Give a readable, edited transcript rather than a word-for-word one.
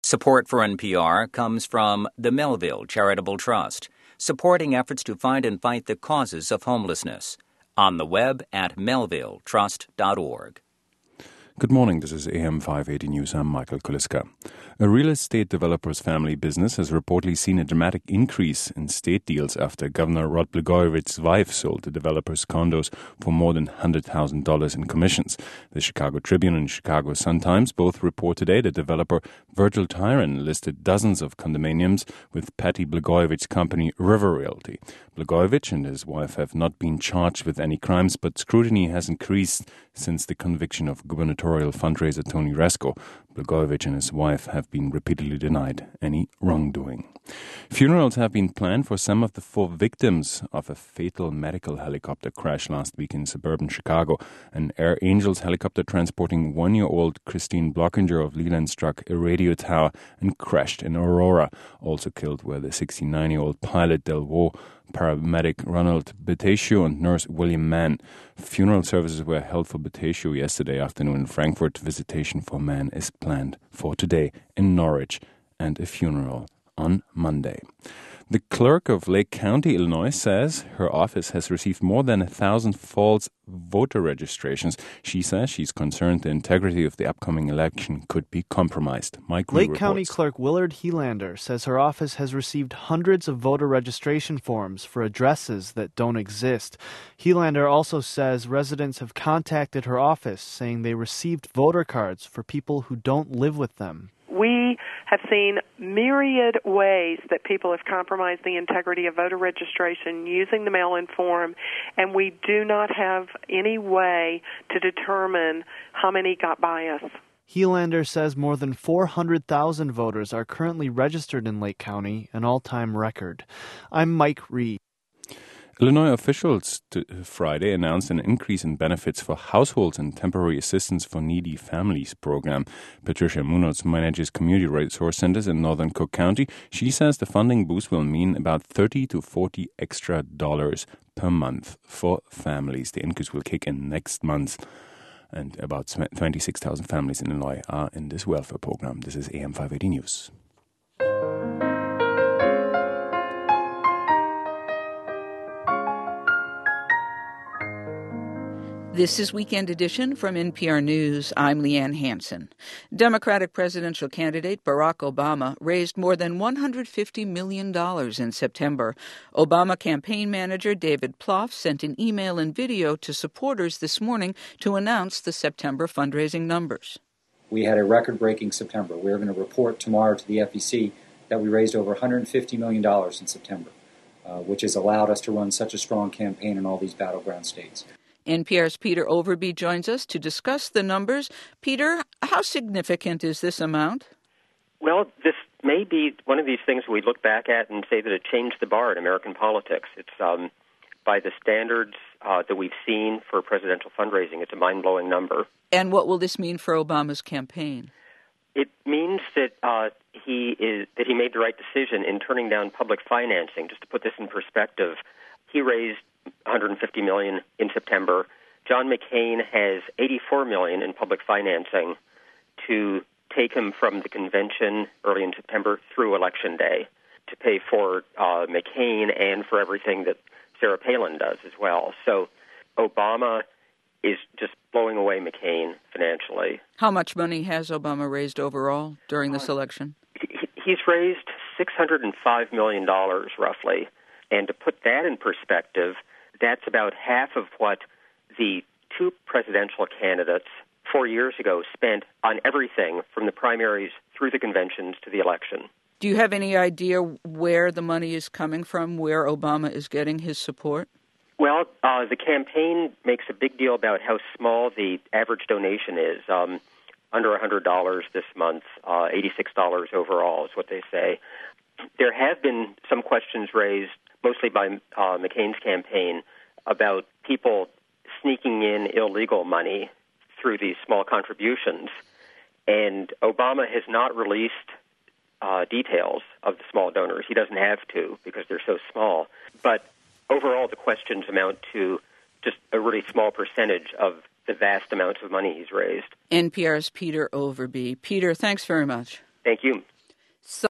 Support for NPR comes from the Melville Charitable Trust, supporting efforts to find and fight the causes of homelessness. On the web at melvilletrust.org. Good morning, this is AM 580 News. I'm Michael Kuliska. A real estate developer's family business has reportedly seen a dramatic increase in state deals after Governor Rod Blagojevich's wife sold the developer's condos for more than $100,000 in commissions. The Chicago Tribune and Chicago Sun-Times both report today that developer Virgil Tyran listed dozens of condominiums with Patty Blagojevich's company River Realty. Blagojevich and his wife have not been charged with any crimes, but scrutiny has increased since the conviction of gubernatorial fundraiser Tony Rasko. Blagojevich and his wife have been repeatedly denied any wrongdoing. Funerals have been planned for some of the 4 victims of a fatal medical helicopter crash last week in suburban Chicago. An Air Angels helicopter transporting 1-year-old Christine Blockinger of Leland struck a radio tower and crashed in Aurora. Also killed were the 69-year-old pilot Del Wo, paramedic Ronald Betesio, and nurse William Mann. Funeral services were held for Betesio yesterday afternoon in Frankfurt. Visitation for Mann is planned for today in Norwich, and a funeral on Monday. The clerk of Lake County, Illinois, says her office has received more than 1,000 false voter registrations. She says she's concerned the integrity of the upcoming election could be compromised. Mike Lake County Clerk Willard Helander says her office has received hundreds of voter registration forms for addresses that don't exist. Helander also says residents have contacted her office saying they received voter cards for people who don't live with them. We have seen myriad ways that people have compromised the integrity of voter registration using the mail-in form, and we do not have any way to determine how many got by us. Helander says more than 400,000 voters are currently registered in Lake County, an all-time record. I'm Mike Reed. Illinois officials Friday announced an increase in benefits for households and temporary assistance for needy families program. Patricia Munoz manages community resource centers in northern Cook County. She says the funding boost will mean about $30 to $40 extra per month for families. The increase will kick in next month, and about 26,000 families in Illinois are in this welfare program. This is AM 580 News. This is Weekend Edition from NPR News. I'm Leanne Hansen. Democratic presidential candidate Barack Obama raised more than $150 million in September. Obama campaign manager David Plouffe sent an email and video to supporters this morning to announce the September fundraising numbers. We had a record-breaking September. We're going to report tomorrow to the FEC that we raised over $150 million in September, which has allowed us to run such a strong campaign in all these battleground states. NPR's Peter Overby joins us to discuss the numbers. Peter, how significant is this amount? Well, this may be one of these things we look back at and say that it changed the bar in American politics. It's by the standards that we've seen for presidential fundraising, it's a mind-blowing number. And what will this mean for Obama's campaign? It means that he made the right decision in turning down public financing. Just to put this in perspective, he raised $150 million in September. John McCain has $84 million in public financing to take him from the convention early in September through Election Day to pay for McCain and for everything that Sarah Palin does as well. So Obama is just blowing away McCain financially. How much money has Obama raised overall during this election? He's raised $605 million roughly. And to put that in perspective, that's about half of what the 2 presidential candidates 4 years ago spent on everything from the primaries through the conventions to the election. Do you have any idea where the money is coming from, where Obama is getting his support? Well, the campaign makes a big deal about how small the average donation is, under $100 this month, $86 overall is what they say. There have been some questions raised, mostly by McCain's campaign, about people sneaking in illegal money through these small contributions. And Obama has not released details of the small donors. He doesn't have to because they're so small. But overall, the questions amount to just a really small percentage of the vast amounts of money he's raised. NPR's Peter Overby. Peter, thanks very much. Thank you.